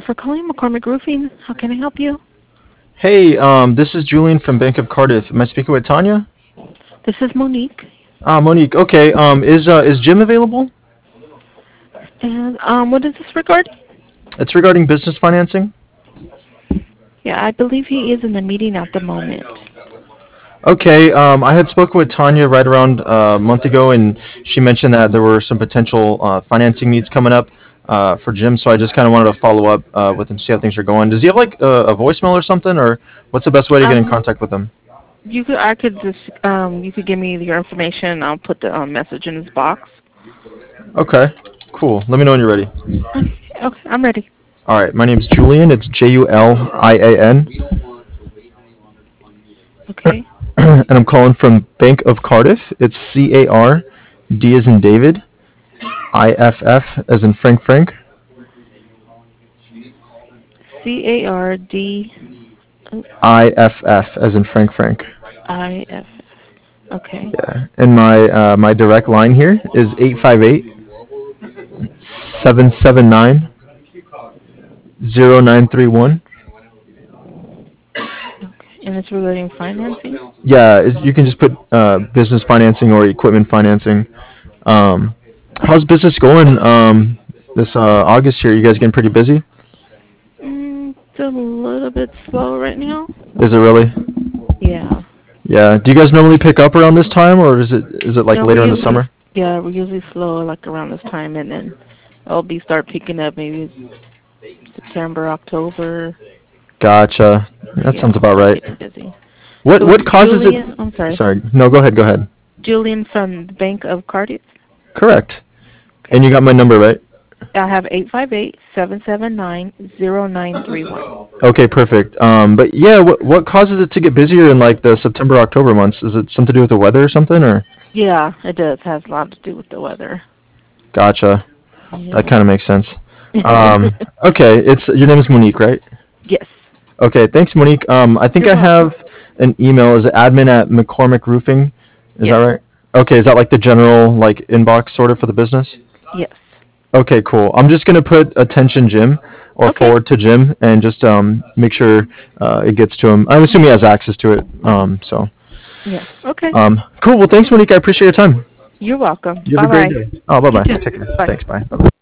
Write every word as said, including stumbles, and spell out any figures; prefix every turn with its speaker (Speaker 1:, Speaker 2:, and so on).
Speaker 1: for calling McCormick Roofing. How can I help you?
Speaker 2: Hey, um, this is Julian from Bank of Cardiff. Am I speaking with Tanya?
Speaker 1: This is Monique.
Speaker 2: Ah, Monique. Okay. Um, is uh, is Jim available?
Speaker 1: And um, what is this regarding?
Speaker 2: It's regarding business financing.
Speaker 1: Yeah, I believe he is in the meeting at the moment.
Speaker 2: Okay. Um, I had spoken with Tanya right around uh, a month ago, and she mentioned that there were some potential uh, financing needs coming up uh, for Jim. So I just kind of wanted to follow up uh, with him, see how things are going. Does he have like a, a voicemail or something, or what's the best way to get in
Speaker 1: Um,
Speaker 2: contact with him?
Speaker 1: you could, I could just, um, you could give me your information. I'll put the um, message in his box.
Speaker 2: Okay. Cool. Let me know when you're ready.
Speaker 1: Okay, okay, I'm ready.
Speaker 2: All right. My name's Julian. It's J U L I A N.
Speaker 1: Okay,
Speaker 2: And I'm calling from Bank of Cardiff. It's C A R D as in David, I F F as in Frank Frank,
Speaker 1: C A R D
Speaker 2: I F F as in Frank Frank.
Speaker 1: I F. Okay,
Speaker 2: Yeah. And my uh, my direct line here is eight five eight seven seven nine zero nine three one.
Speaker 1: okay. And it's regarding financing?
Speaker 2: Yeah, is- you can just put uh, business financing or equipment financing. Um, how's business going um, this uh, August here? You guys getting pretty busy?
Speaker 1: Mm, it's a little bit slow right now.
Speaker 2: Is it really?
Speaker 1: Yeah.
Speaker 2: Yeah. Do you guys normally pick up around this time, or is it is it like
Speaker 1: No, we
Speaker 2: later in the
Speaker 1: usually,
Speaker 2: summer?
Speaker 1: yeah, we usually slow like around this time, and then it'll be start picking up maybe September, October.
Speaker 2: Gotcha. That
Speaker 1: Yeah,
Speaker 2: sounds about
Speaker 1: start
Speaker 2: right.
Speaker 1: getting busy.
Speaker 2: What
Speaker 1: So
Speaker 2: what
Speaker 1: it's
Speaker 2: causes it?
Speaker 1: Julian. I'm sorry,
Speaker 2: Sorry. No, go ahead. Go ahead.
Speaker 1: Julian from the Bank of Cardiff.
Speaker 2: Correct. And
Speaker 1: Okay.
Speaker 2: you got my number right.
Speaker 1: I have eight five eight seven seven nine zero nine three one.
Speaker 2: Okay, perfect. Um, but yeah, what what causes it to get busier in like the September October months? Is it something to do with the weather or something, or?
Speaker 1: Yeah, it does. Has a lot to do with the weather.
Speaker 2: Gotcha. That
Speaker 1: Yeah.
Speaker 2: kind of makes sense. Um, okay, it's your name is Monique, right?
Speaker 1: Yes.
Speaker 2: Okay, thanks, Monique. Um, I think
Speaker 1: You're
Speaker 2: I
Speaker 1: welcome.
Speaker 2: have an email. Is it admin at McCormick Roofing? Is that
Speaker 1: Yes.
Speaker 2: right? Okay, is that like the general like inbox sort of for the business?
Speaker 1: Yes.
Speaker 2: Okay, cool. I'm just gonna put attention Jim or
Speaker 1: Okay.
Speaker 2: forward to Jim and just um make sure uh, it gets to him. I'm assuming he has access to it. Um, so
Speaker 1: Yes. Okay.
Speaker 2: um, cool. Well, thanks, Monique. I appreciate your time.
Speaker 1: You're welcome.
Speaker 2: You have
Speaker 1: Bye
Speaker 2: a great
Speaker 1: bye.
Speaker 2: day. Oh, bye
Speaker 1: You
Speaker 2: bye.
Speaker 1: too.
Speaker 2: Take care.
Speaker 1: Bye.
Speaker 2: Thanks. Bye. Bye.